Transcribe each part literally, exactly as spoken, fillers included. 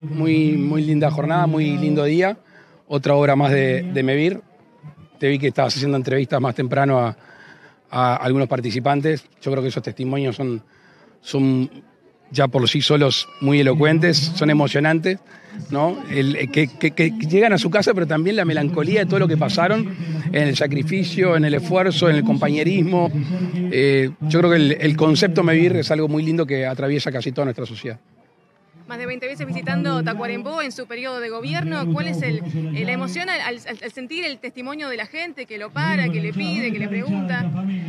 Muy, muy linda jornada, muy lindo día. Otra obra más de, de Mevir. Te vi que estabas haciendo entrevistas más temprano a, a algunos participantes. Yo creo que esos testimonios son, son ya por sí solos muy elocuentes, son emocionantes, ¿no? El, que, que, que llegan a su casa, pero también la melancolía de todo lo que pasaron en el sacrificio, en el esfuerzo, en el compañerismo. Eh, yo creo que el, el concepto Mevir es algo muy lindo que atraviesa casi toda nuestra sociedad. Más de veinte veces visitando Tacuarembó en su periodo de gobierno, ¿cuál es el, la emoción al, al, al sentir el testimonio de la gente que lo para, que le pide, que le pregunta?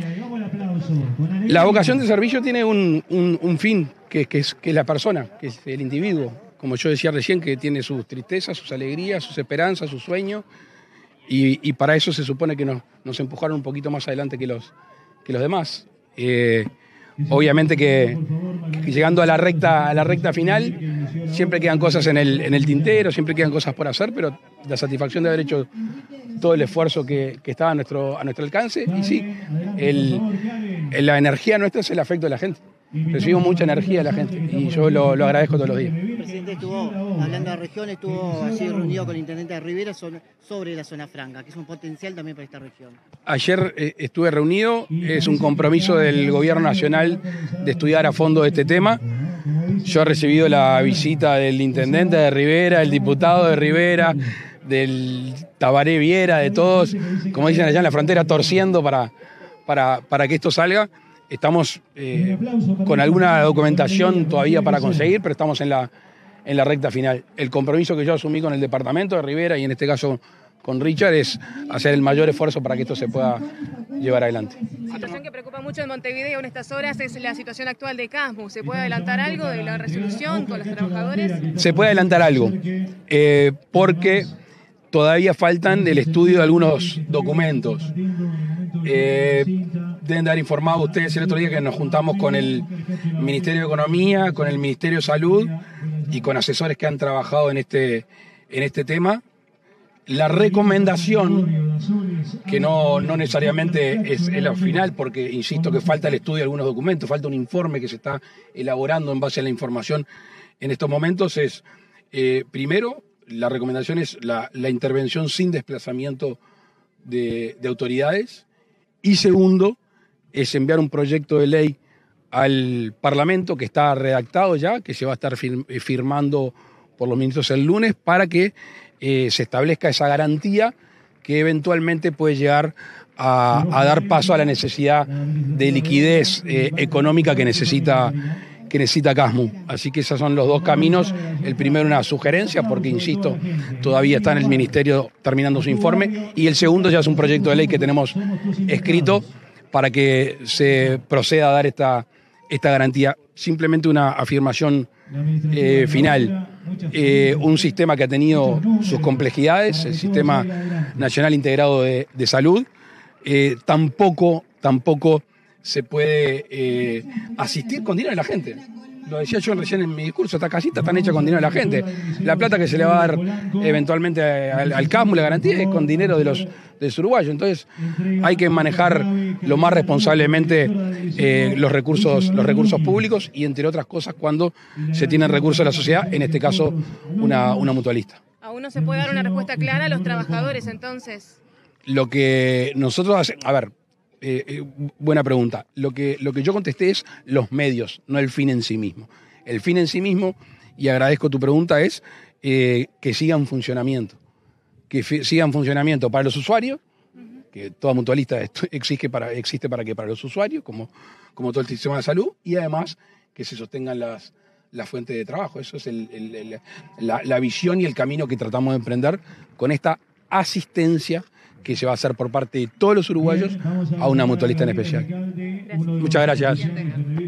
La vocación de servicio tiene un, un, un fin, que, que, es, que es la persona, que es el individuo. Como yo decía recién, que tiene sus tristezas, sus alegrías, sus esperanzas, sus sueños, y, y para eso se supone que nos, nos empujaron un poquito más adelante que los, que los demás. Eh, Obviamente que, que llegando a la recta a la recta final siempre quedan cosas en el, en el tintero, siempre quedan cosas por hacer, pero la satisfacción de haber hecho todo el esfuerzo que, que estaba a nuestro, a nuestro alcance. Y sí, el, el, la energía nuestra es el afecto de la gente. Recibimos mucha energía de la gente y yo lo, lo agradezco todos los días. El presidente estuvo hablando de región, estuvo allí reunido con el intendente de Rivera sobre la zona franca, que es un potencial también para esta región. Ayer eh, estuve reunido, es un compromiso del gobierno nacional de estudiar a fondo este tema. Yo he recibido la visita del intendente de Rivera, el diputado de Rivera, del Tabaré Viera, de todos, como dicen allá en la frontera, torciendo para, para, para que esto salga. Estamos eh, con alguna documentación todavía para conseguir, pero estamos en la, en la recta final. El compromiso que yo asumí con el departamento de Rivera y en este caso con Richard es hacer el mayor esfuerzo para que esto se pueda llevar adelante. Situación que preocupa mucho en Montevideo en estas horas es la situación actual de Casmu. ¿Se puede adelantar algo de la resolución con los trabajadores? Se puede adelantar algo, eh, porque todavía faltan el estudio de algunos documentos. Eh, deben dar informado ustedes el otro día que nos juntamos con el Ministerio de Economía, con el Ministerio de Salud y con asesores que han trabajado en este, en este tema. La recomendación, que no, no necesariamente es, es la final, porque insisto que falta el estudio de algunos documentos, falta un informe que se está elaborando en base a la información en estos momentos, es eh, primero, la recomendación es la, la intervención sin desplazamiento de, de autoridades, y segundo, es enviar un proyecto de ley al Parlamento que está redactado ya, que se va a estar firmando por los ministros el lunes, para que eh, se establezca esa garantía que eventualmente puede llegar a, a dar paso a la necesidad de liquidez eh, económica que necesita, que necesita Casmu. Así que esos son los dos caminos. El primero, una sugerencia, porque insisto, todavía está en el Ministerio terminando su informe, y el segundo ya es un proyecto de ley que tenemos escrito para que se proceda a dar esta, esta garantía. Simplemente una afirmación eh, final. Eh, un sistema que ha tenido sus complejidades, el Sistema Nacional Integrado de, de Salud, eh, tampoco, tampoco se puede eh, asistir con dinero de la gente. Lo decía yo recién en mi discurso, estas casitas están hechas con dinero de la gente. La plata que se le va a dar eventualmente al, al Casmu, la garantía, es con dinero de los, de los uruguayos. Entonces hay que manejar lo más responsablemente eh, los, recursos, los recursos públicos, y entre otras cosas cuando se tienen recursos de la sociedad, en este caso una, una mutualista. ¿Aún no se puede dar una respuesta clara a los trabajadores entonces? Lo que nosotros hacemos, a ver, Eh, eh, buena pregunta. Lo que, lo que yo contesté es los medios, no el fin en sí mismo. El fin en sí mismo, y agradezco tu pregunta, es eh, que siga en funcionamiento. Que siga en funcionamiento para los usuarios, uh-huh. que toda mutualista exige para, existe para que para los usuarios, como, como todo el sistema de salud, y además que se sostengan las, las fuentes de trabajo. Eso es el, el, el, la, la visión y el camino que tratamos de emprender con esta asistencia que se va a hacer por parte de todos los uruguayos a una mutualista en especial. Gracias. Muchas gracias.